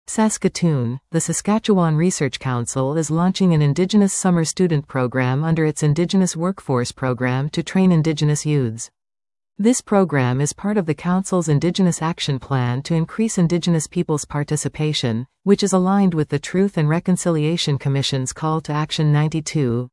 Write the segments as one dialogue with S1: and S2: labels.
S1: Saskatoon, the Saskatchewan Research Council is launching an Indigenous Summer Student Program under its Indigenous Workforce Program to train Indigenous youths. This program is part of the Council's Indigenous Action Plan to increase Indigenous peoples' participation, which is aligned with the Truth and Reconciliation Commission's Call to Action 92.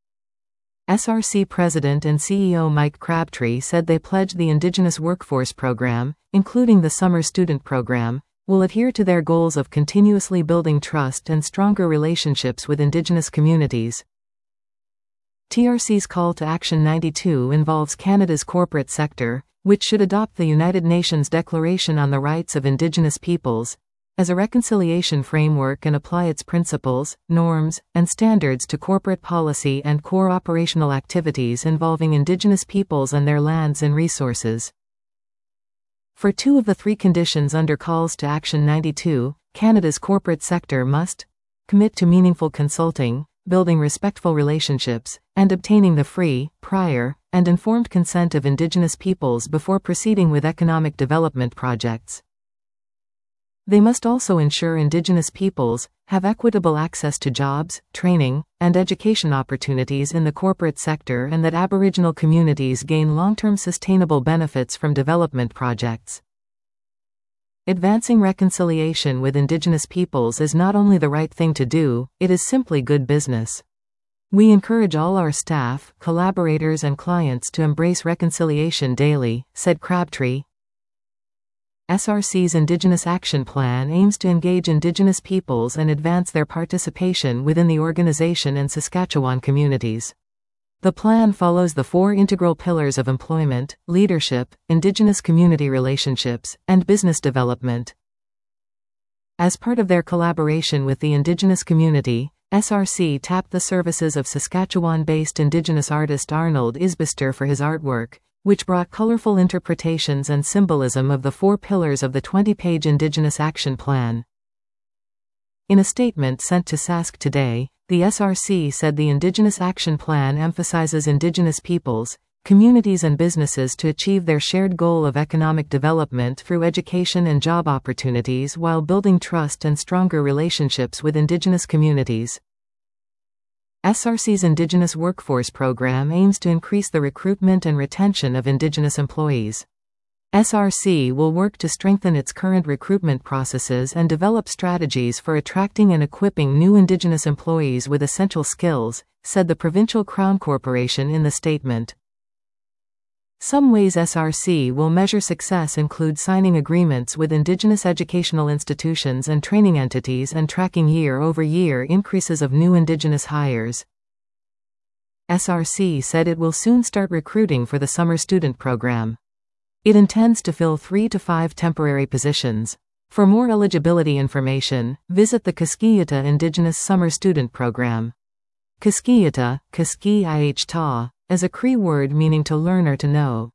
S1: SRC President and CEO Mike Crabtree said they pledged the Indigenous Workforce Program, including the Summer Student Program, will adhere to their goals of continuously building trust and stronger relationships with Indigenous communities. TRC's Call to Action 92 involves Canada's corporate sector, which should adopt the United Nations Declaration on the Rights of Indigenous Peoples as a reconciliation framework and apply its principles, norms, and standards to corporate policy and core operational activities involving Indigenous peoples and their lands and resources. For two of the three conditions under Calls to Action 92, Canada's corporate sector must commit to meaningful consulting, building respectful relationships, and obtaining the free, prior, and informed consent of Indigenous peoples before proceeding with economic development projects. They must also ensure Indigenous peoples have equitable access to jobs, training, and education opportunities in the corporate sector and that Aboriginal communities gain long-term sustainable benefits from development projects. Advancing reconciliation with Indigenous peoples is not only the right thing to do, it is simply good business. We encourage all our staff, collaborators and clients to embrace reconciliation daily, said Crabtree. SRC's Indigenous Action Plan aims to engage Indigenous peoples and advance their participation within the organization and Saskatchewan communities. The plan follows the four integral pillars of employment, leadership, Indigenous community relationships, and business development. As part of their collaboration with the Indigenous community, SRC tapped the services of Saskatchewan-based Indigenous artist Arnold Isbister for his artwork, which brought colorful interpretations and symbolism of the four pillars of the 20-page Indigenous Action Plan. In a statement sent to Sask Today, the SRC said the Indigenous Action Plan emphasizes Indigenous peoples, communities and businesses to achieve their shared goal of economic development through education and job opportunities while building trust and stronger relationships with Indigenous communities. SRC's Indigenous Workforce Program aims to increase the recruitment and retention of Indigenous employees. SRC will work to strengthen its current recruitment processes and develop strategies for attracting and equipping new Indigenous employees with essential skills, said the Provincial Crown Corporation in the statement. Some ways SRC will measure success include signing agreements with Indigenous educational institutions and training entities and tracking year-over-year increases of new Indigenous hires. SRC said it will soon start recruiting for the summer student program. It intends to fill 3 to 5 temporary positions. For more eligibility information, visit the Kaskiyita Indigenous Summer Student Program. Kaskiyita, Kaski-ihta, is a Cree word meaning to learn or to know.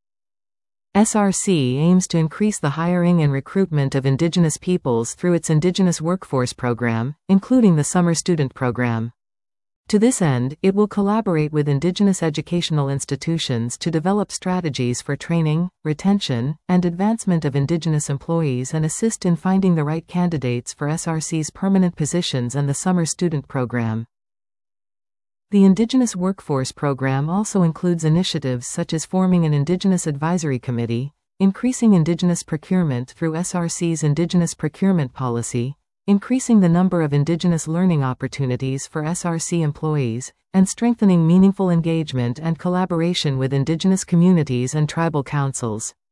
S1: SRC aims to increase the hiring and recruitment of Indigenous peoples through its Indigenous Workforce Program, including the Summer Student Program. To this end, it will collaborate with Indigenous educational institutions to develop strategies for training, retention, and advancement of Indigenous employees and assist in finding the right candidates for SRC's permanent positions and the Summer Student Program. The Indigenous Workforce Program also includes initiatives such as forming an Indigenous Advisory Committee, increasing Indigenous procurement through SRC's Indigenous Procurement Policy, increasing the number of Indigenous learning opportunities for SRC employees, and strengthening meaningful engagement and collaboration with Indigenous communities and tribal councils.